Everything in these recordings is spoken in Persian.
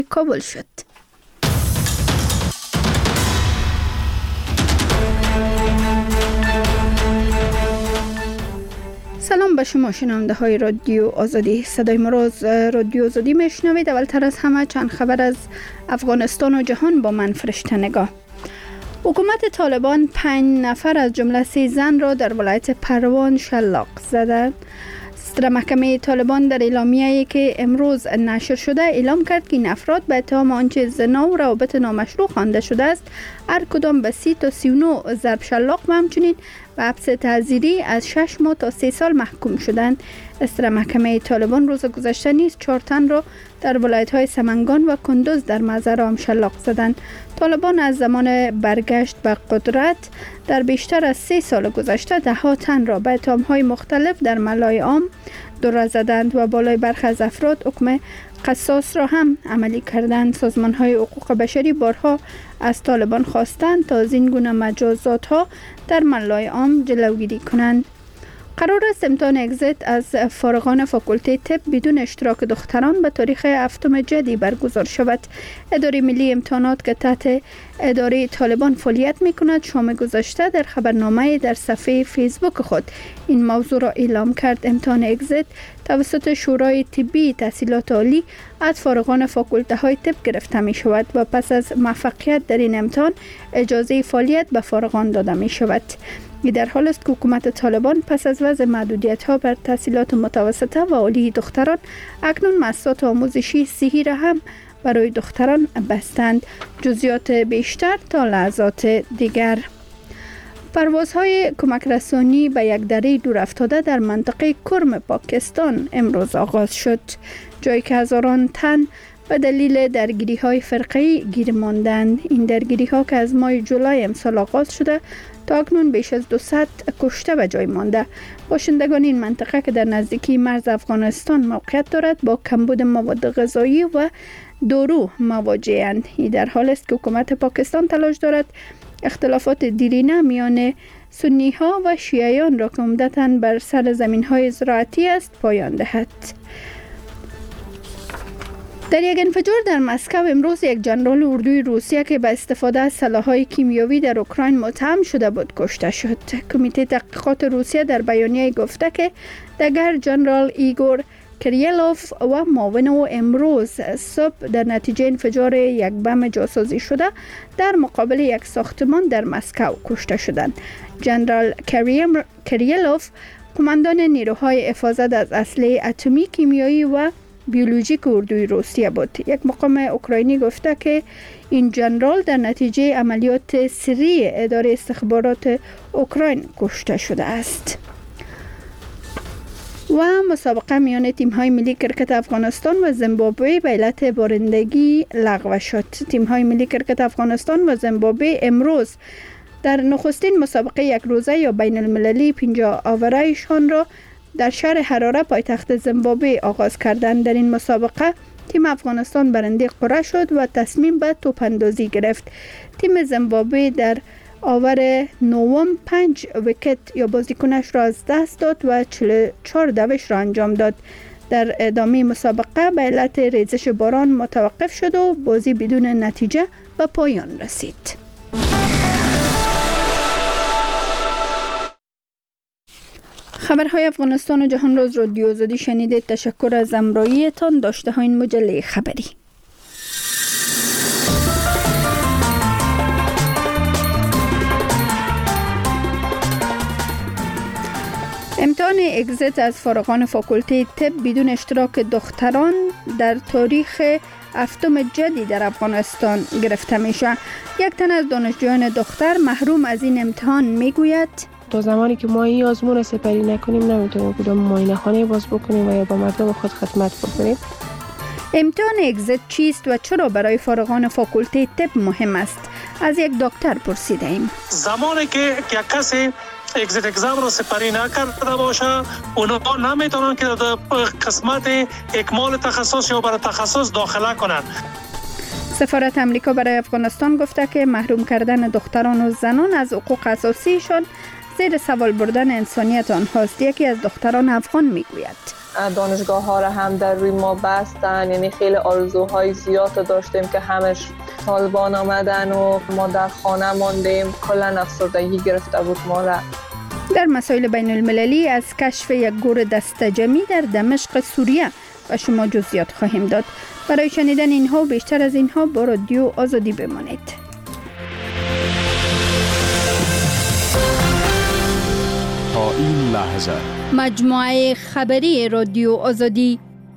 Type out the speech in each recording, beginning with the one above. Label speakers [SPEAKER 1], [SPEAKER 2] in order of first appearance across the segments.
[SPEAKER 1] کابل شد. سلام به شما شنونده های رادیو آزادی. صدای ما را از رادیو آزادی میشنوید. اولتر از همه چند خبر از افغانستان و جهان با من فرشته نگاه. حکومت طالبان 5 نفر از جمله 3 زن را در ولایت پروان شلاق زدند. صدر محکمه طالبان در اعلامیه‌ای که امروز نشر شده اعلام کرد که این افراد به اتهام آنچه زنا و روابط نامشروع خوانده شده است هر کدام به 30 تا 39 ضرب شلاق و همچنین به حبس تعزیری از 6 ماه تا 3 سال محکوم شدند. صدر محکمه طالبان روز گذشته نیز 4 تن را در ولایت‌های سمنگان و کندوز در مزرعه شلاق زدند. طالبان از زمان برگشت به قدرت در بیشتر از 3 سال گذشته 10 تن را به اتهام‌های مختلف در ملای عام دور زدند و بالای برخی از افراد حکم قصاص را هم عملی کردند. سازمان‌های حقوق بشری بارها از طالبان خواستند تا از این گونه مجازات‌ها در ملای عام جلوگیری کنند. قرار است امتحان اگزیت از فارغان فاکولته طب بدون اشتراک دختران به تاریخ 7 جدی برگزار شود. اداره ملی امتحانات که تحت اداره طالبان فعالیت می‌کند شام گذشته در خبرنامه در صفحه فیسبوک خود این موضوع را اعلام کرد. امتحان اگزیت توسط شورای طبی تحصیلات عالی از فارغان فاکولته‌های طب گرفته می‌شود و پس از موفقیت در این امتحان اجازه فعالیت به فارغان داده می‌شود. این در حال است که حکومت طالبان پس از وضع محدودیت‌ها بر تحصیلات متوسطه و عالی دختران اکنون مؤسسات آموزشی صحی را هم برای دختران بستند. جزئیات بیشتر تا لحظات دیگر. پروازهای کمک رسانی به یک دره دور افتاده در منطقه کرم پاکستان امروز آغاز شد، جایی که هزاران تن به دلیل درگیری‌های فرقه‌ای گیر ماندند. این درگیری‌ها که از ماه جولای امسال آغاز شده تا اکنون بیش از 200 کشته به جای مانده. باشندگان این منطقه که در نزدیکی مرز افغانستان موقعیت دارد با کمبود مواد غذایی و دارو مواجه‌اند. این در حال است که حکومت پاکستان تلاش دارد اختلافات دیرینه میان سنی‌ها و شیعیان را که عمدتاً بر سر زمین‌های زراعتی است پایان دهد. در یک انفجار در مسکو امروز یک جنرال اردوی روسیه که به استفاده از سلاح‌های کیمیایی در اوکراین متهم شده بود کشته شد. کمیته تحقیقات روسیه در بیانیه گفته که دگر جنرال ایگور کریلوف و معاون او امروز صبح در نتیجه انفجار یک بم جاسوسی شده در مقابل یک ساختمان در مسکو کشته شدند. جنرال کریلوف قماندان نیروهای حفاظت از اسلحه اتمی، کیمیایی و بیولوژیک اردوی روسیه بود. یک مقام اوکراینی گفته که این جنرال در نتیجه عملیات سری اداره استخبارات اوکراین کشته شده است. و مسابقه میان تیم‌های ملی کرکت افغانستان و زیمبابوه به علت بارندگی لغو شد. تیم‌های ملی کرکت افغانستان و زیمبابوه امروز در نخستین مسابقه یک روزه یا بین المللی 50 آوره‌شان را در شهر حراره پایتخت زیمبابوه آغاز کردند. در این مسابقه تیم افغانستان برنده قرعه شد و تصمیم به توپ اندازی گرفت. تیم زیمبابوه در آور نوم 5 ویکت یا بازیکنش را از دست داد و 44 دوش را انجام داد. در ادامه مسابقه به علت ریزش باران متوقف شد و بازی بدون نتیجه به پایان رسید. خبرهای افغانستان و جهان را از رادیو آزادی شنیدید. تشکر از همراهیتان. داشته های این مجله خبری. امتحان اگزیت از فارغان فاکولته طب بدون اشتراک دختران در تاریخ 7 جدی در افغانستان گرفته میشه. یک تن از دانشجویان دختر محروم از این امتحان میگوید
[SPEAKER 2] تا زمانی که ما این آزمون را سپری نکنیم نمیتونیم کدام معاینه خانه باز بکنیم و یا با مردم خود خدمت بکنیم.
[SPEAKER 1] امتحان اگزیت چیست و چرا برای فارغان فاکولته طب مهم است؟ از یک دکتر پرسیده ایم.
[SPEAKER 3] زمانی که یک کسی اگزیت اگزام رو سپری نکرده باشه اونها نمیتونن که در قسمت اکمال تخصص یا برای تخصص داخله کنند.
[SPEAKER 1] سفارت امریکا برای افغانستان گفته که محروم کردن دختران و زنان از حقوق اساسیشان زیر سوال بردن انسانیت آنهاست. یکی از دختران افغان میگوید
[SPEAKER 4] دانشگاه ها را هم در روی ما بستن. یعنی خیلی آرزوهای زیاد داشتیم که همش طالبان آمدن و ما در خانه ماندیم. کلا افسردگی گرفته بود ما را.
[SPEAKER 1] در مسائل بین المللی از کشف یک گور دسته‌جمعی در دمشق سوریه و شما جزئیات خواهیم داد. برای شنیدن اینها و بیشتر از اینها با رادیو آزادی بمانید.
[SPEAKER 5] تا این لحظه
[SPEAKER 1] مجموعه خبری رادیو آزادی.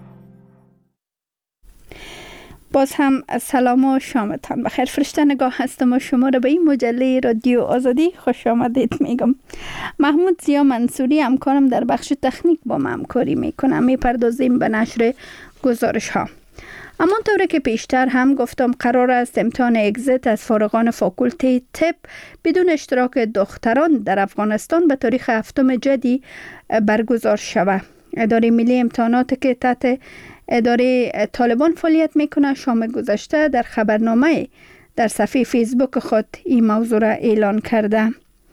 [SPEAKER 1] باز هم سلام و شامتان بخیر. فرشته نگاه هستم و شما را به این مجله رادیو آزادی خوش آمدید میگم. محمود زیا منصوری همکارم در بخش تکنیک با من همکاری میکنم. میپردازیم به نشر گزارش ها. همانطور که پیشتر هم گفتم قرار است امتحان اگزیت از فارغان فاکولته طب بدون اشتراک دختران در افغانستان به تاریخ 7 جدی برگزار شود. اداره ملی امتحانات که تحت اداره طالبان فعالیت میکنه شام گذشته در خبرنامه در صفحه فیسبوک خود این موضوع را اعلان کرده.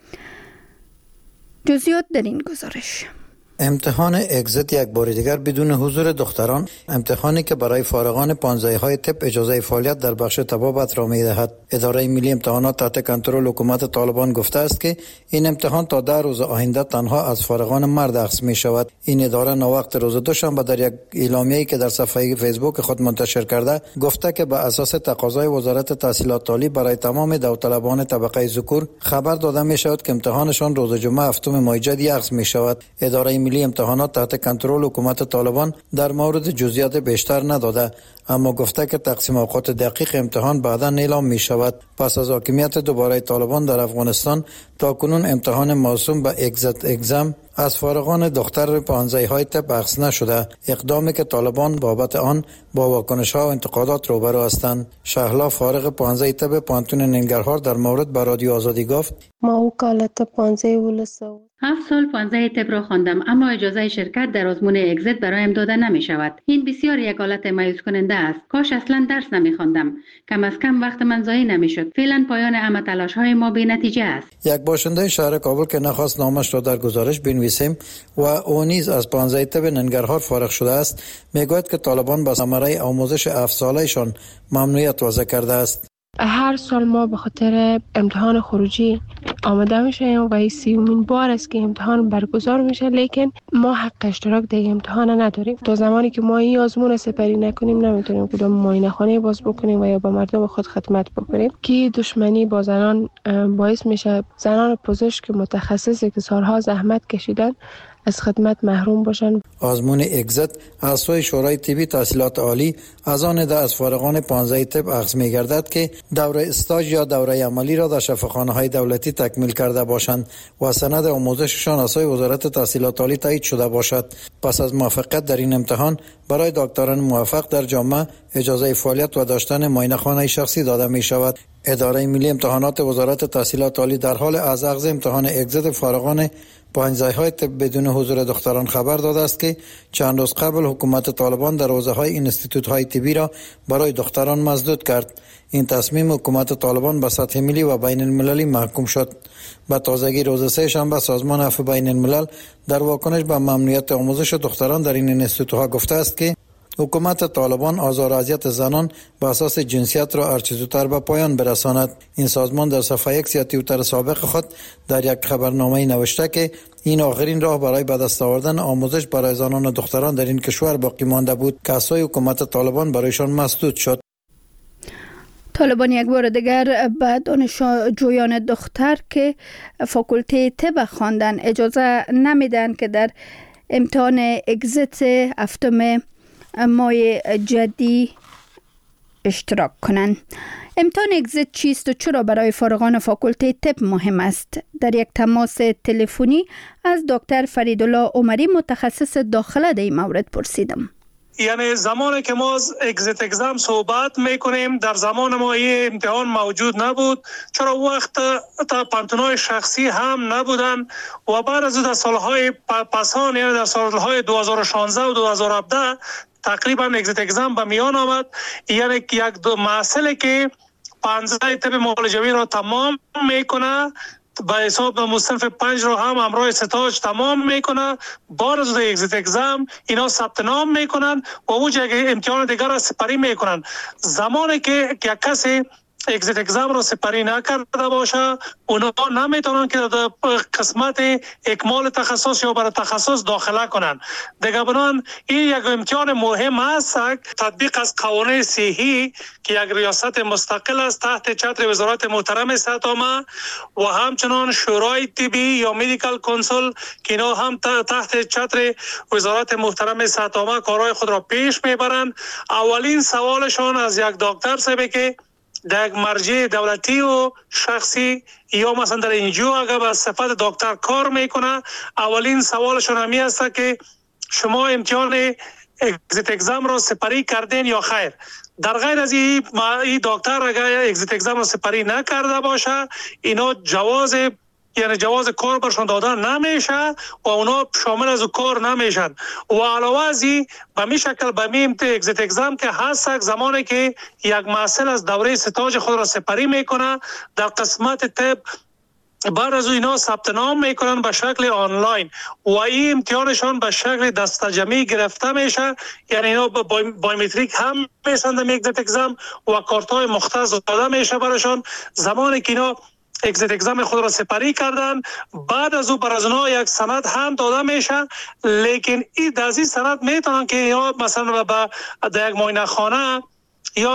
[SPEAKER 1] جزئیات در این گزارش.
[SPEAKER 6] امتحان اگزیت یک بار دیگر بدون حضور دختران، امتحانی که برای فارغان پانزه‌های طب اجازه فعالیت در بخش طبابت را می‌دهد. اداره ملی امتحانات تحت کنترل حکومت طالبان گفته است که این امتحان تا 10 روز آینده تنها از فارغان مرد اخذ می‌شود. این اداره ناوقت روز دوشنبه در یک اعلامیه‌ای که در صفحه فیسبوک خود منتشر کرده گفته که به اساس تقاضای وزارت تحصیلات عالی برای تمام داوطلبان طبقه ذکور خبر داده می‌شود که امتحانشان روز جمعه 7 ماه جدی اخذ می‌شود. اداره ملی امتحانات تحت کنترل حکومت طالبان در مورد جزئیات بیشتر نداده، اما گفته که تقسیم اوقات دقیق امتحان بعدا اعلام می شود. پس از حاکمیت دوباره طالبان در افغانستان تا کنون امتحان موسوم به اگزیت اگزم از فارغان دختر 15 طب اخذ نشده. اقدامی که طالبان بابت آن با واکنش ها و انتقادات روبرو هستند. شهلا فارغ 15 طب پانتون ننگرهار در مورد به رادیو آزادی گفت:
[SPEAKER 2] ما وکالت 15 ولسو
[SPEAKER 7] 7 سال 15 طب را خواندم، اما اجازه شرکت در آزمون اگزیت برایم داده نمی شود. این بسیار یک حالت مایوس کننده است. کاش اصلا درس نمی خواندم. کم از کم وقت من ضایع نمی شد. فعلا پایان همه تلاش های ما بی نتیجه است.
[SPEAKER 6] یک باشنده شهر کابل که نخواست نامش را در گزارش بنویسیم و او نیز از 15 طب ننگرهار فارغ شده است، میگوید که طالبان با ثمره آموزش 7 سالهشان ممنوعیت وضع کرده است.
[SPEAKER 2] هر سال ما به خاطر امتحان خروجی آماده میشیم و این 30مین بار است که امتحان برگزار میشه، لیکن ما حق اشتراک در امتحان نداریم. تا زمانی که ما این آزمون سپری نکنیم نمیتونیم کدام معاینه خانه باز بکنیم و یا با مردم خود خدمت بکنیم که دشمنی با زنان باعث میشه زنان پزشک متخصصی که سالها زحمت کشیدن از خدمت محروم باشن.
[SPEAKER 6] آزمون اگزیت از سوی شورای طبی تحصیلات عالی از آن ده از فارغان 15 طب اخذ می‌گردد که دوره استاژ یا دوره عملی را در شفاخانه‌های دولتی تکمیل کرده باشند و سند آموزششان از سوی وزارت تحصیلات عالی تایید شده باشد. پس از موفقیت در این امتحان برای دکتران موفق در جامعه اجازه فعالیت و داشتن معاینه‌خانه شخصی داده می‌شود. اداره ملی امتحانات وزارت تحصیلات عالی در حال از اخذ امتحان اگزیت فارغان 15 طب بدون حضور دختران خبر داده است که چند روز قبل حکومت طالبان در حوزه‌های اینستیتوت‌های طبی را برای دختران مسدود کرد. این تصمیم حکومت طالبان به سطح ملی و بین المللی محکوم شد. به تازگی روز سه شنبه سازمان عفو بین الملل در واکنش به ممنوعیت آموزش دختران در این اینستیتوت‌ها گفته است که حکومت طالبان آزار و اذیت زنان به اساس جنسیت را هرچه زودتر به پایان برساند. این سازمان در صفحه اکس یا توییتر سابق خود در یک خبرنامه نوشته که این آخرین راه برای به دست آوردن آموزش برای زنان و دختران در این کشور باقی مانده بود که از سوی حکومت طالبان برایشان مسدود شد.
[SPEAKER 1] طالبان یک بار دیگر به دانشجویان دختر که فاکولته طب خواندن اجازه نمیدن که در امتحان اگزیت 7 ماه جدی اشتراک کنند. امتحان اگزیت چیست و چرا برای فارغان فاکولته طب مهم است؟ در یک تماس تلفنی از دکتر فریدالله عمری متخصص داخله در این مورد پرسیدم.
[SPEAKER 3] یعنی زمانی که ما اگزیت اگزام صحبت میکنیم در زمان ما این امتحان موجود نبود، چرا وقت پانتونای شخصی هم نبودن و بعد از در سالهای پسان یعنی در سالهای 2016 و 2017 تقریبا اگزیت اگزام به میان آمد. یعنی یک دو محصلی که 15 طب معالجوی را تمام میکنه به حساب مصنف 5 رو هم همراه ستاج تمام میکنه. بعد از اگزیت اگزم اینا ثبت نام میکنن و اوج امتحان دیگر را سپری میکنن. زمانی که یک کسی اگزیت اگزم رو سپری نکرده باشه اونا نمیتونن که در قسمت اکمال تخصص یا برای تخصص داخله کنن. دیگه بنان این یک امتحان مهم است تطبیق از قوانین صحی که یک ریاست مستقل است تحت چتر وزارت محترم صحت عامه و همچنان شورای طبی یا مدیکال کونسل که اینا هم تحت چتر وزارت محترم صحت عامه کارهای خود را پیش میبرند. اولین سوالشان از یک دکتر سبه که در یک مرجع دولتی و شخصی یا مثلا در NGO اگر به صفت دکتر کار میکنه اولین سوالشون همی است که شما امتحان اگزیت اگزم را سپری کردین یا خیر. در غیر از این دکتر اگر اگزیت اگزم را سپری نکرده باشه اینا جواز کار برشون داده نمیشه و اونا شامل از کار نمیشن. و علاوه از این به می شکل به می اگزیت اگزم که هست زمانی که یک محصل از دوره ستاج خود را سپری میکنه در قسمت طب بعد از اینا ثبت نام میکنن به شکل آنلاین و این امتحانشان به شکل دستجمعی گرفته میشه. یعنی اینا بایومتریک هم میشن در اگزیت اگزم و کارت های مختص داده میشه برشان. زمانی که اینا اگزیت اگزم خود را سپری کردن بعد از او بر از اونها یک سند هم داده میشه. لیکن این از این سند میتونن که یا مثلا در یک معاینه خانه یا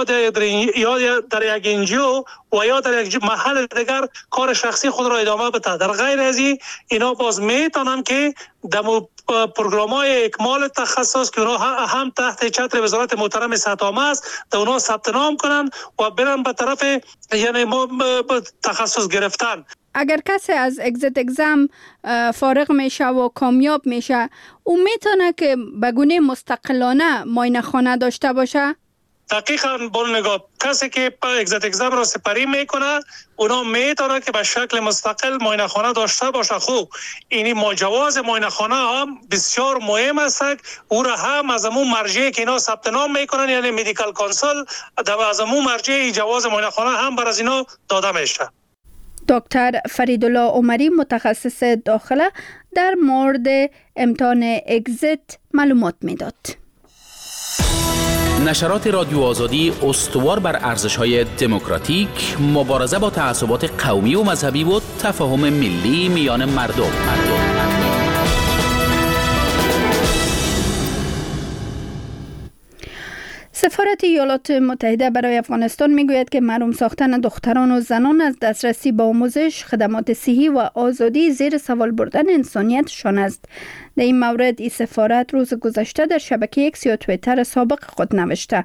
[SPEAKER 3] در یک NGO و یا در یک محل دیگر کار شخصی خود را ادامه بده. در غیر از این اینا باز میتونن که در پروگرام‌های اکمال تخصص که اونا هم تحت چتر وزارت محترم صحت عامه است در اونا ثبت نام کنن و برن به طرف یعنی تخصص گرفتن.
[SPEAKER 1] اگر کسی از اگزیت اگزم فارغ میشه و کامیاب میشه او میتونه که به گونه مستقلانه معاینه خانه داشته باشه؟
[SPEAKER 3] دقیقاً نگاه کسی که اگزیت اگزم را سپری میکنه اونا میتونه که به شکل مستقل معاینه خانه داشته باشه. خوب اینی جواز معاینه خانه هم بسیار مهم است. او را هم از امون مرجعی که اینا ثبت نام میکنن یعنی مدیکال کونسل از امون مرجع جواز معاینه خانه هم بر از اینا داده میشه.
[SPEAKER 1] دکتر فریدالله عمری متخصص داخله در مورد امتحان اگزیت معلومات میداد.
[SPEAKER 8] نشرات رادیو آزادی استوار بر ارزش‌های دموکراتیک، مبارزه با تعصبات قومی و مذهبی و تفاهم ملی میان مردم.
[SPEAKER 1] سفارت ایالات متحده برای افغانستان میگوید که محروم ساختن دختران و زنان از دسترسی به آموزش، خدمات صحی و آزادی زیر سوال بردن انسانیتشان است. در این مورد این سفارت روز گذشته در شبکه اکس یا توییتر سابق خود نوشته: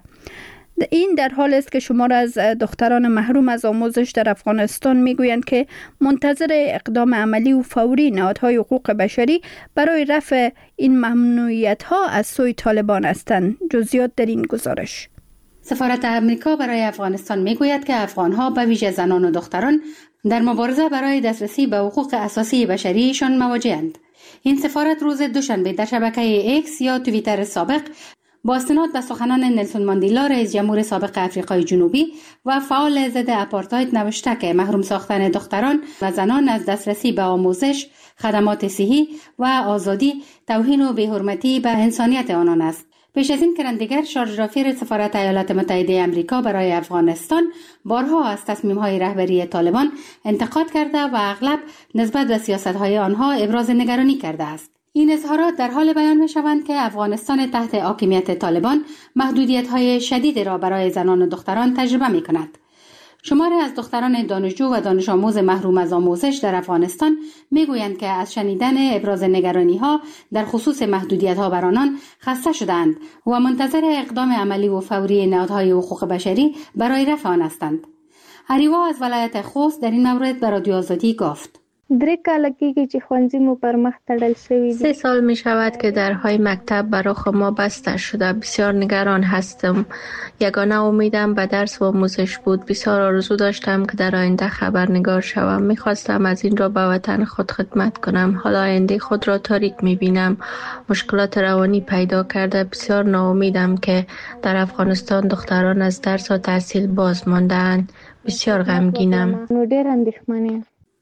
[SPEAKER 1] این در حال است که شمار از دختران محروم از آموزش در افغانستان میگویند که منتظر اقدام عملی و فوری نهادهای حقوق بشری برای رفع این ممنوعیت‌ها از سوی طالبان هستند. جزئیات در این گزارش.
[SPEAKER 7] سفارت امریکا برای افغانستان میگوید که افغان‌ها به ویژه زنان و دختران در مبارزه برای دسترسی به حقوق اساسی بشریشان مواجه‌اند. این سفارت روز دوشنبه در شبکه اکس یا توییتر سابق با استناد به سخنان نلسون ماندیلا رئیس جمهور سابق آفریقای جنوبی و فعال ضد آپارتاید نوشته که محروم ساختن دختران و زنان از دسترسی به آموزش، خدمات صحی و آزادی توهین و بی‌حرمتی به انسانیت آنان است. پیش از این کرندگر شارژ رافیر سفارت ایالات متحده آمریکا برای افغانستان بارها از تصمیم‌های رهبری طالبان انتقاد کرده و اغلب نسبت به سیاست‌های آنها ابراز نگرانی کرده است. این اظهارات در حال بیان می‌شوند که افغانستان تحت حاکمیت طالبان محدودیت‌های شدیدی را برای زنان و دختران تجربه می‌کند. شماری از دختران دانشجو و دانش آموز محروم از آموزش در افغانستان میگویند که از شنیدن ابراز نگرانی‌ها در خصوص محدودیت‌ها بر آنان خسته شدند و منتظر اقدام عملی و فوری نهادهای حقوق بشری برای رفع آن هستند. اریوا از ولایت خوست در این مورد به رادیو آزادی گفت:
[SPEAKER 9] 3 کاله کېږي چې ښوونځي مو پر مخ تړل شوي دي.
[SPEAKER 2] 3 سال می شود که درهای مکتب برای ما بسته شده. بسیار نگران هستم. یگانه امیدم به درس و آموزش بود. بسیار آرزو داشتم که در آینده خبرنگار شوم. میخواستم از این را به وطن خود خدمت کنم. حالا آینده خود را تاریک میبینم. مشکلات روانی پیدا کرده. بسیار ناامیدم که در افغانستان دختران از درس و تحصیل باز مانده‌اند. بسیار غمگینم.
[SPEAKER 9] نو ډېر اندېښمن یم.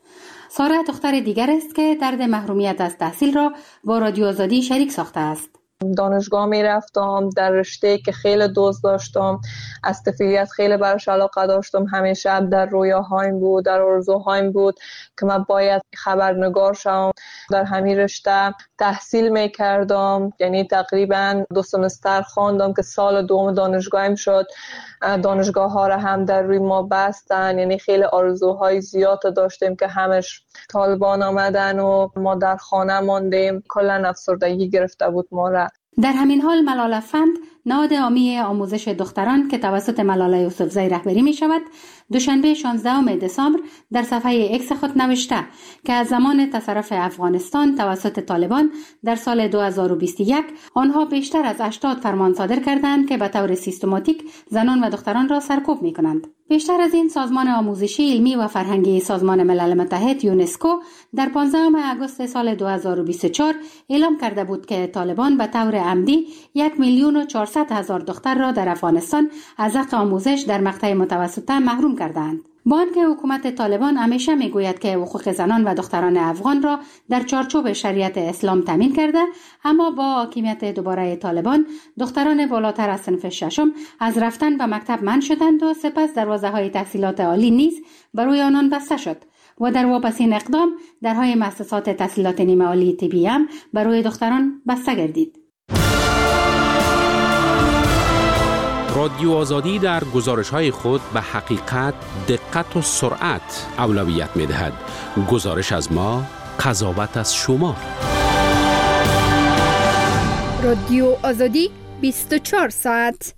[SPEAKER 7] ساره دختر دیگر است که درد محرومیت از تحصیل را با رادیو آزادی شریک ساخته است.
[SPEAKER 4] دانشگاه می رفتم در رشته که خیلی دوست داشتم، از طفولیت خیلی براش علاقه داشتم، همیشه در رویاهایم بود، در آرزوهایم بود که من باید خبرنگار شم. در همین رشته تحصیل می کردم، یعنی تقریبا 2 سمستر خواندم که سال دوم دانشگاهیم شد. دانشگاه ها را هم در روی ما بستن، یعنی خیلی آرزوهای زیاد داشتیم که همش طالبان آمدن و ما در خانه ماندیم. کلا افسردگی گرفته بود ما را.
[SPEAKER 7] در همین حال ملال افند، نهاد عامی آموزش دختران که توسط ملاله یوسفزئی رهبری می شود، دوشنبه 16 دسامبر در صفحه اکس خود نوشته که از زمان تصرف افغانستان توسط طالبان در سال 2021 آنها بیشتر از 80 فرمان صادر کردند که به طور سیستماتیک زنان و دختران را سرکوب می کنند. بیشتر از این سازمان آموزشی علمی و فرهنگی سازمان ملل متحد یونسکو در 15 آگوست سال 2024 اعلام کرده بود که طالبان به طور عمدی 1,400,000 دختر را در افغانستان از حق آموزش در مقطع متوسطه محروم کردند. با آنکه حکومت طالبان همیشه میگوید که حقوق زنان و دختران افغان را در چارچوب شریعت اسلام تامین کرده، اما با حاکمیت دوباره طالبان دختران بالاتر از صنف ششم از رفتن به مکتب منع شدند و سپس دروازه‌های تحصیلات عالی نیز برای آنان بسته شد و در واپسین اقدام درهای مؤسسات تحصیلات نیمه عالی طبی هم برای دختران بسته گردید.
[SPEAKER 8] رادیو آزادی در گزارش‌های خود به حقیقت، دقت و سرعت اولویت می‌دهد. گزارش از ما، قضاوت از شما.
[SPEAKER 1] رادیو آزادی 24 ساعت.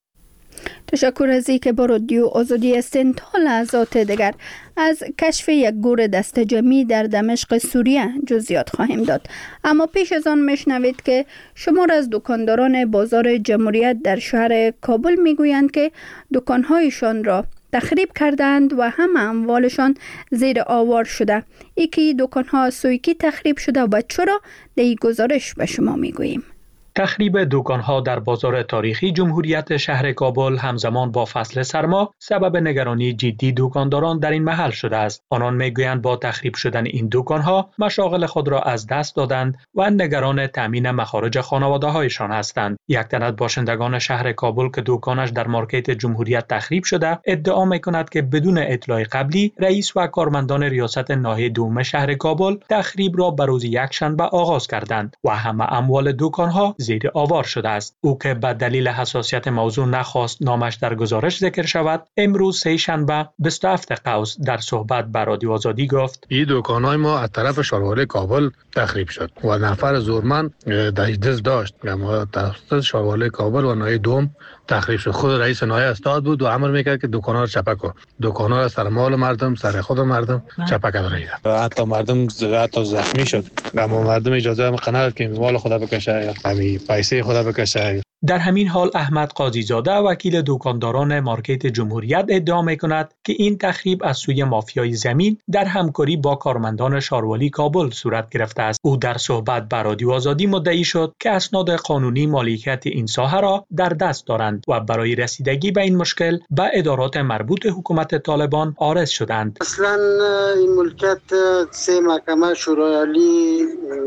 [SPEAKER 1] تشکر از اینکه با رادیو آزادی هستین. تا لحظات دیگر از کشف یک گور دست جمعی در دمشق سوریه جزئیات خواهیم داد، اما پیش از آن میشنوید که شمار از دکانداران بازار جمهوریت در شهر کابل میگویند که دکانهایشان را تخریب کردند و همه اموالشان زیر آوار شده. یکی دکانها سویکی تخریب شده و چرا؟ در این گزارش به شما میگوییم.
[SPEAKER 10] تخریب دکان‌ها در بازار تاریخی جمهوریت شهر کابل همزمان با فصل سرما سبب نگرانی جدی دکانداران در این محل شده است. آنان میگویند با تخریب شدن این دکان‌ها مشاغل خود را از دست دادند و نگران تامین مخارج خانواده‌هایشان هستند. یک تن از باشندگان شهر کابل که دکانش در مارکت جمهوریت تخریب شده ادعا می‌کند که بدون اطلاع قبلی رئیس و کارمندان ریاست ناحیه دوم شهر کابل تخریب را به روز یکشنبه آغاز کردند و همه اموال دکان‌ها زیر آوار شده است. او که به دلیل حساسیت موضوع نخواست نامش در گزارش ذکر شود، امروز سه شنبه 27 قوس در صحبت با رادیو آزادی گفت:
[SPEAKER 11] این دکان‌های ما از طرف شاروالای کابل تخریب شد و نفر زورمند در دست داشت. ما در شاروالای کابل و ناحیه دوم تخریب شد. خود رئیس ناحیه استاد بود و امر میکرد که دکان‌ها رو چپک کن. دکان‌ها را سر مال مردم، سر خود مردم چپک کردند. حتی مردم زخمی شد. اما مردم اجازه هم نداد که مال خود بکشه، همین پیسه خود بکشه.
[SPEAKER 10] در همین حال احمد قاضی زاده وکیل دکانداران مارکت جمهوریت ادعا می‌کند که این تخریب از سوی مافیای زمین در همکاری با کارمندان شاروالی کابل صورت گرفته است. او در صحبت با رادیو آزادی مدعی شد که اسناد قانونی مالکیت این ساحه را در دست دارند و برای رسیدگی به این مشکل به ادارات مربوط حکومت طالبان عارض شدند.
[SPEAKER 12] اصلا این ملکیت سه محکمه شورای عالی،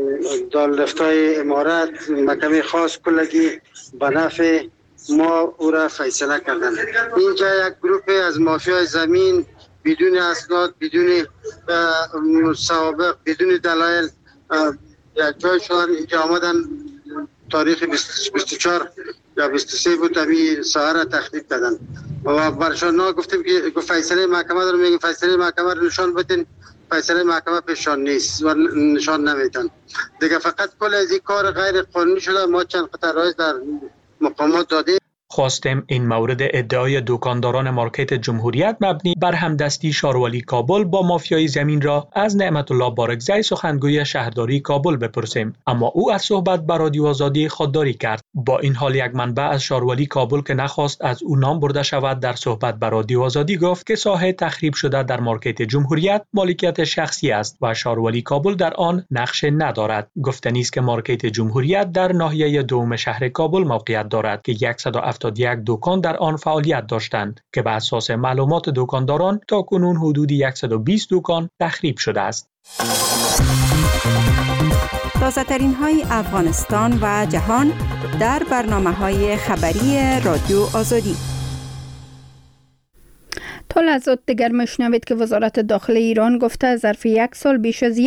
[SPEAKER 12] دارالفتای امارات، محکمه خاص کلگی به نفع ما او را فیصله کردند. اینجا یک گروه از مافیای زمین بدون اسناد، بدون سوابق، بدون دلایل یک جای شدن. اینجا آمدن تاریخ 24 یا 23 بود همین ساحه را تخریب کردن و برشان گفتیم که فیصله محکمه رو میگه، فیصله محکمه رو نشان بدین. فیصله محکمه پیشان نیست و نشان نمیدن دیگه. فقط کل از این کار غیر قانونی شده. ما چند قطعه رایز در مقامات دادیم.
[SPEAKER 10] خواستم این مورد ادعای دکانداران مارکت جمهوریت مبنی بر همدستی شاروالی کابل با مافیای زمین را از نعمت الله بارکزی سخنگوی شهرداری کابل بپرسیم، اما او از صحبت با رادیو آزادی خودداری کرد. با این حال یک منبع از شاروالی کابل که نخواست از او نام برده شود در صحبت با رادیو آزادی گفت که ساحه تخریب شده در مارکت جمهوریت مالکیت شخصی است و شاروالی کابل در آن نقش ندارد. گفتنی است که مارکت جمهوریت در ناحیه دوم شهر کابل موقعیت دارد که 170 71 دکان در آن فعالیت داشتند که به اساس معلومات دکانداران تاکنون حدود 120 دکان تخریب شده است.
[SPEAKER 13] تازه‌ترین های افغانستان و جهان در برنامه‌های خبری رادیو آزادی.
[SPEAKER 1] تا لحظات دیگر میشنوید که وزارت داخلی ایران گفته ظرف یک سال بیش از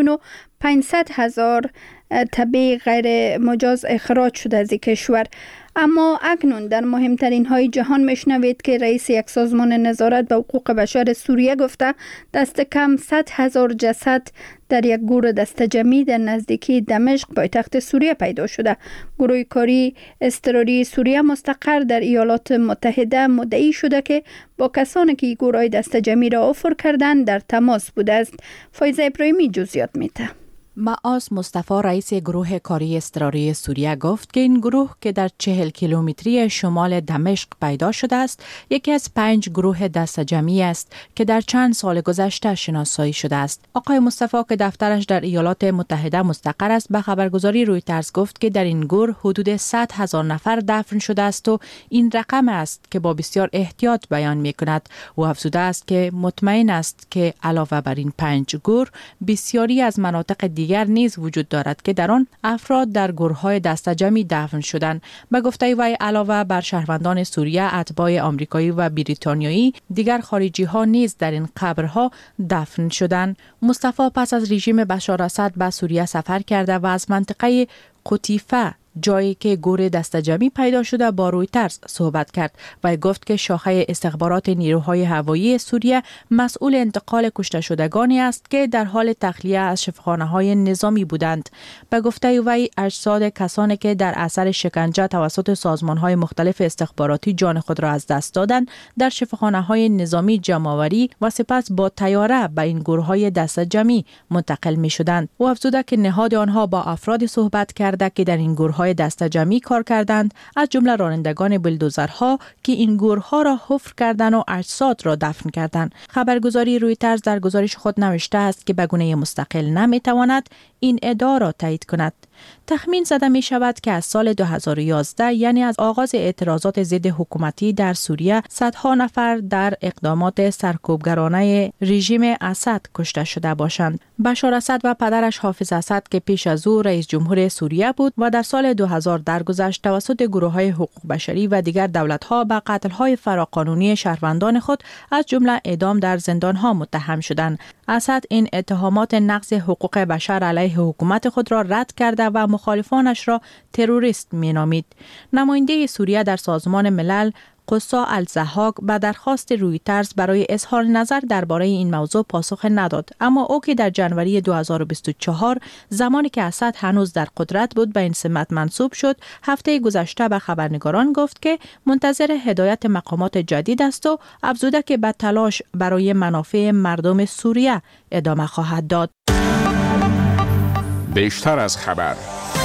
[SPEAKER 1] 1,500,000 تبع غیر مجاز اخراج شده از کشور. اما اکنون در مهمترین های جهان میشنوید که رئیس یک سازمان نظارت به حقوق بشر سوریه گفته دست کم 100,000 جسد در یک گور دسته‌جمعی در نزدیکی دمشق پایتخت سوریه پیدا شده. گروه کاری اضطراری سوریه مستقر در ایالات متحده مدعی شده که با کسانی که گروه دسته‌جمعی را افر کردند در تماس بوده است. فایزه ابراهیمی جزئیات میده.
[SPEAKER 14] معاذ مصطفی رئیس گروه کاری اضطراری سوریه گفت که این گروه که در 40 کیلومتری شمال دمشق پیدا شده است، یکی از 5 گروه دسته‌جمعی است که در چند سال گذشته شناسایی شده است. آقای مصطفی که دفترش در ایالات متحده مستقر است، به خبرگزاری رویترز گفت که در این گروه حدود 100,000 نفر دفن شده است و این رقم است که با بسیار احتیاط بیان می‌کند. او افزوده است که مطمئن است که علاوه بر این 5 گروه، بسیاری از مناطق دیگر نیز وجود دارد که در آن افراد در گورهای دسته‌جمعی دفن شدند. به گفته وی علاوه بر شهروندان سوریه، اتباع آمریکایی و بریتانیایی، دیگر خارجی ها نیز در این قبرها دفن شدند. مصطفی پس از رژیم بشار اسد به سوریه سفر کرده و از منطقه قطیفه، جایی که گور دسته‌جمعی پیدا شده، با رویترز صحبت کرد و گفت که شاخه استخبارات نیروهای هوایی سوریه مسئول انتقال کشته شدگانی است که در حال تخلیه از شفاخانه‌های نظامی بودند. به گفته وی اجساد کسانی که در اثر شکنجه توسط سازمان‌های مختلف استخباراتی جان خود را از دست دادند در شفاخانه‌های نظامی جمع‌آوری و سپس با طیاره به این گورهای دسته‌جمعی منتقل می‌شدند. او افزوده که نهاد آنها با افرادی صحبت کرده که در این گورهای دسته‌جمعی کار کردند، از جمله رانندگان بلدوزرها که این گورها را حفر کردند و اجساد را دفن کردند. خبرگزاری رویترز در گزارش خود نوشته است که به گونه مستقل نمی‌تواند این ادعا را تایید کند. تخمین زده می شود که از سال 2011 یعنی از آغاز اعتراضات ضد حکومتی در سوریه، صدها نفر در اقدامات سرکوبگرانه رژیم اسد کشته شده باشند. بشار اسد و پدرش حافظ اسد که پیش از او رئیس جمهور سوریه بود و در سال 2000 درگذشت توسط گروه‌های حقوق بشری و دیگر دولت‌ها به قتل‌های فراقانونی شهروندان خود از جمله اعدام در زندان‌ها متهم شدند. اسد این اتهامات نقض حقوق بشر علیه حکومت خود را رد کرده و مخالفانش را تروریست می‌نامید. نماینده سوریه در سازمان ملل قصا الزحاق به درخواست رویترز برای اظهار نظر درباره این موضوع پاسخ نداد، اما او که در ژانویه 2024 زمانی که اسد هنوز در قدرت بود به این سمت منصوب شد، هفته گذشته به خبرنگاران گفت که منتظر هدایت مقامات جدید است و افزوده که به تلاش برای منافع مردم سوریه ادامه خواهد داد.
[SPEAKER 5] بیشتر از خبر.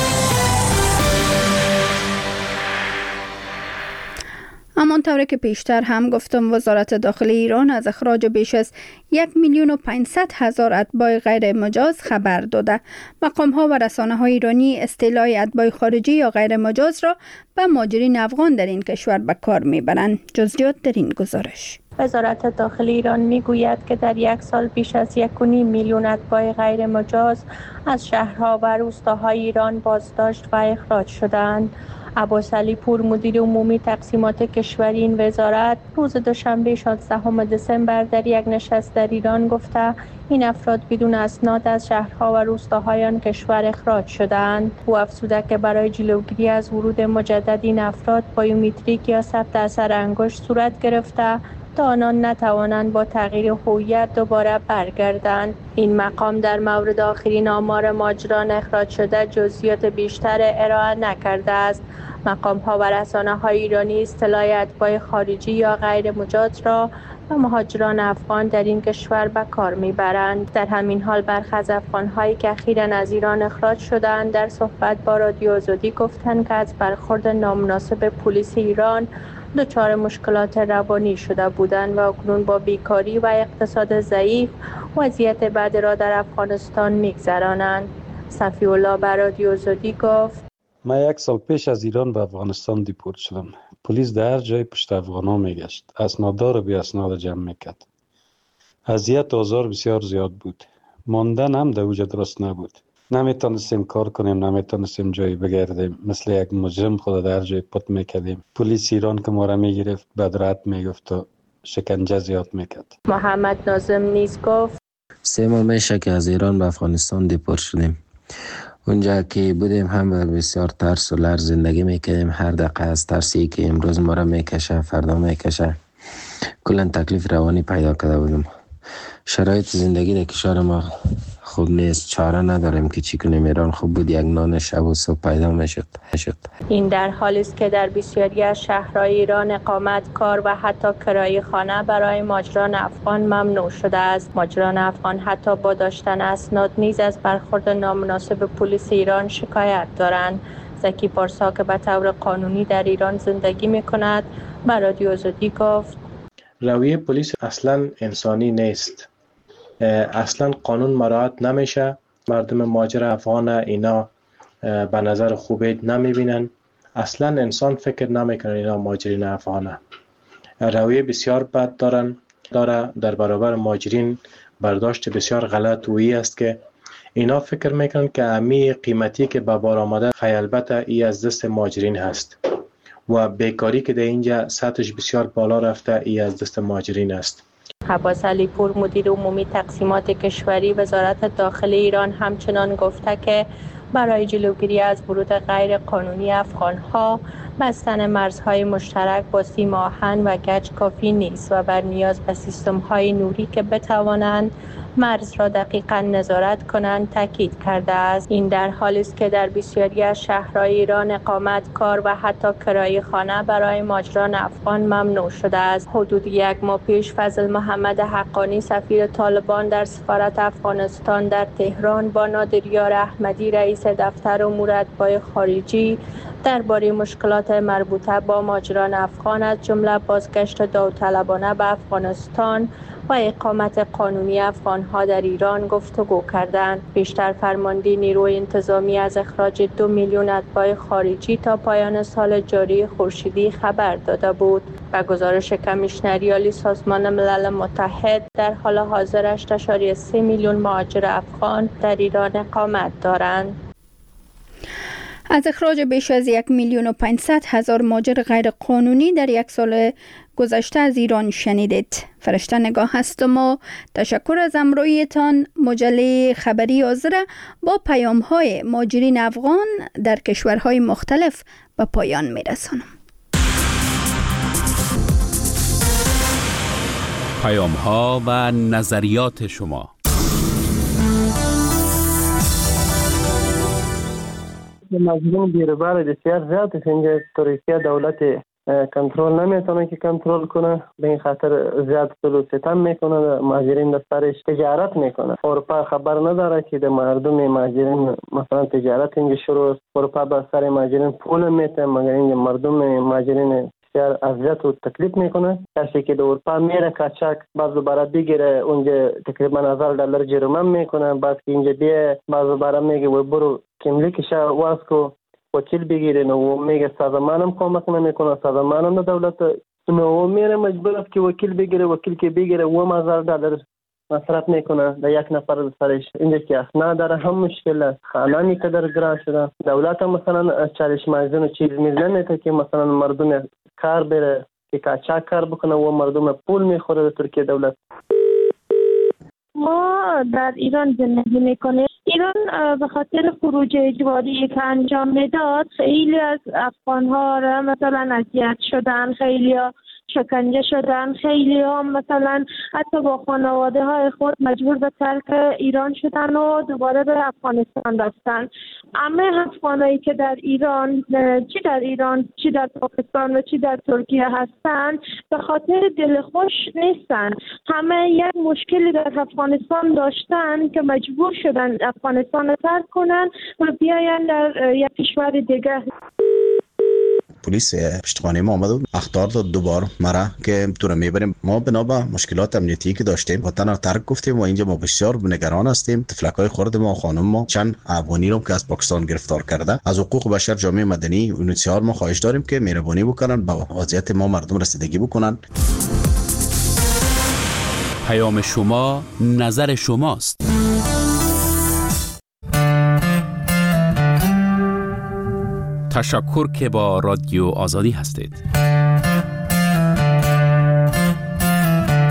[SPEAKER 1] همانطور که پیشتر هم گفتم، وزارت داخلی ایران از اخراج بیش از 1,500,000 اتباع غیر مجاز خبر داده. مقام‌ها و رسانه‌های ایرانی اصطلاح اتباع خارجی یا غیر مجاز را به مهاجرین افغان در این کشور به کار می‌برند. جزئیات در این گزارش.
[SPEAKER 9] وزارت داخلی ایران میگوید که در یک سال بیش از 1.5 میلیون اتباع غیر مجاز از شهرها و روستاهای ایران بازداشت و اخراج شدند. عباس علی پور، مدیر عمومی تقسیمات کشوری این وزارت، روز دوشنبه 16 دسامبر در یک نشست در ایران گفته این افراد بدون اسناد از شهرها و روستاهای آن کشور اخراج شدند. او افزوده که برای جلوگیری از ورود مجدد این افراد بایومتریک یا ثبت اثر انگشت صورت گرفته تا آنان نتوانند با تغییر هویت دوباره برگردند. این مقام در مورد آخرین آمار مهاجران اخراج شده جزئیات بیشتر ارائه نکرده است. مقام‌ها و رسانه‌های ایرانی اصطلاح اتباع خارجی یا غیر مجاز را و مهاجران افغان در این کشور به کار می‌برند. در همین حال برخی از افغان‌هایی که اخیراً از ایران اخراج شدند در صحبت با رادیو آزادی گفتند که از برخورد نامناسب پلیس ایران دچار مشکلات روانی شده بودند و اکنون با بیکاری و اقتصاد ضعیف وضعیت بد را در افغانستان می‌گذرانند. صفی‌الله به رادیو آزادی گفت:
[SPEAKER 15] من 1 سال پیش از ایران به افغانستان دیپورت شدم. پلیس در هر جای پشت افغانا میگشت، اسناددار و بی اسناد جمع میکرد. اذیت آزار بسیار زیاد بود. ماندن هم در اوجه درست نبود. نمیتونستیم کار کنیم، نمیتونستیم جایی بگردیم. مثل یک مجرم خود در جای پت میکردیم. پلیس ایران که ما را میگرفت بدرات میگفت و شکنجه زیاد میکرد.
[SPEAKER 9] محمد ناظم نیز گفت
[SPEAKER 16] 3 ماه میشه که از ایران به افغانستان دیپورت شدیم. اونجا که بودیم هم بسیار ترس و لرز زندگی میکردیم. هر دقیقه از ترسی که امروز ما را میکشه فردا میکشه. کلا تکلیف روانی پیدا کرده بودم. شرایط زندگی در کشور ما خوب نیست. چاره نداریم که چی کنیم. ایران خوب بود، یک نان شب و صبح پیدا میشد.
[SPEAKER 9] این در حالی است که در بسیاری از شهرهای ایران اقامت، کار و حتی کرایه خانه برای مهاجران افغان ممنوع شده است. مهاجران افغان حتی با داشتن اسناد نیز از برخورد نامناسب پلیس ایران شکایت دارند. زکی پارسا که به طور قانونی در ایران زندگی میکند به رادیو آزادی گفت
[SPEAKER 17] رویه پلیس اصلا انسانی نیست. اصلا قانون مراعات نمیشه. مردم مهاجر افغان اینا به نظر خوبی نمیبینن. اصلا انسان فکر نمیکنه اینا مهاجرین افغانه. رویه بسیار بد داره در برابر مهاجرین. برداشت بسیار غلط وی است که اینا فکر میکنن که امی قیمتی که به بار آمده البته ای از دست مهاجرین هست و بیکاری که در اینجا سطحش بسیار بالا رفته ای از دست مهاجرین است.
[SPEAKER 9] عباس علی پور مدیر عمومی تقسیمات کشوری وزارت داخلی ایران همچنان گفته که برای جلوگیری از ورود غیر قانونی افغانها بستن مرزهای مشترک با سیم آهن و گچ کافی نیست و بر نیاز به سیستم‌های نوری که بتوانند مرز را دقیقاً نظارت کنند تاکید کرده است. این در حالی است که در بسیاری از شهرهای ایران اقامت، کار و حتی کرایه خانه برای مهاجران افغان ممنوع شده است. حدود 1 ماه پیش فضل محمد حقانی سفیر طالبان در سفارت افغانستان در تهران با نادریار احمدی رئیس دفتر امور اتباع خارجی درباره مشکلات مربوطه با مهاجران افغان از جمله بازگشت داوطلبانه به افغانستان و اقامت قانونی افغانها در ایران گفتگو کردند. بیشتر فرمانده نیروی انتظامی از اخراج 2 میلیون اتباع خارجی تا پایان سال جاری خورشیدی خبر داده بود. به گزارش کمیشنری عالی سازمان ملل متحد در حال حاضر 8.3 میلیون مهاجر افغان در ایران اقامت دارند.
[SPEAKER 1] از اخراج بیش از 1,500,000 مهاجر غیر قانونی در 1 سال گذشته از ایران شنیدید. فرشته نگاه هستم و تشکر از همراهیتان. مجله خبری حاضر با پیام‌های مهاجرین افغان در کشورهای مختلف به پایان می‌رسانم.
[SPEAKER 8] پیام‌ها و نظریات شما.
[SPEAKER 18] مجبور بیروبار بسیار زیاد است. اینجا ترکیه دولت کنترل نمیتونه که کنترل کنه. به این خاطر زیاد ظلم و ستم میکنه. مهاجرین در سرش تجارت میکنه. اروپا خبر نداره که در مردم مهاجرین مثلا تجارت اینجا شروع است. اروپا به سر مهاجرین پول میته مگر اینجا مردم مهاجرین بسیار اذیت و تکلیف میکنه. کسی که در اروپا میره کاچاک باز دوباره بگیره اونجا تقریبا $1000 جریمه میکنه. بعد که اینجا بیه باز دوباره میگه و برو کملیکش واس کو وکیل بگیره. نو میگه سازمانم کمک نمیکنه. سازمانم دولت نو میره مجبور است که وکیل بگیره. وکیل که بگیره $1000 مصرف میکنه در یک نفر سرش. اینجا که اسناد داره هم مشکل است. خانه قدر گران شده. دولت مثلا چالش مازن و چیز میزنه که مثلا مردم کار بره که کاچاک کار بکنه و مردم پول میخوره در ترکیه دولت.
[SPEAKER 19] ما در ایران زندگی میکنیم. ایران به خاطر خروج اجباری که انجام میداد خیلی از افغان‌ها را مثلا اذیت شدن، خیلی ها شکنجه شدن، خیلی ها مثلا حتی با خانواده های خود مجبور به ترک ایران شدن و دوباره به افغانستان رفتن. همه افغانایی که در ایران چی در پاکستان و چی در ترکیه هستند به خاطر دلخوش نیستن. همه یک مشکلی در افغانستان داشتن که مجبور شدن افغانستان رو ترک کنن و بیاین در یک کشور دیگه.
[SPEAKER 20] پلیس پشتخانه ما آمد و اخطار داد دوبار مرا که تو رو میبریم. ما بنا به مشکلات امنیتی که داشتیم وطن رو ترک گفتیم و اینجا ما بسیار نگران هستیم. تفلکای خرد ما خانم ما چند افغانی رو که از پاکستان گرفتار کرده، از حقوق بشر جامعه مدنی و UNHCR ما خواهش داریم که مهربانی بکنن با وضعیت ما مردم رسیدگی بکنن.
[SPEAKER 8] پیام شما نظر شماست. تشکر که با رادیو آزادی هستید.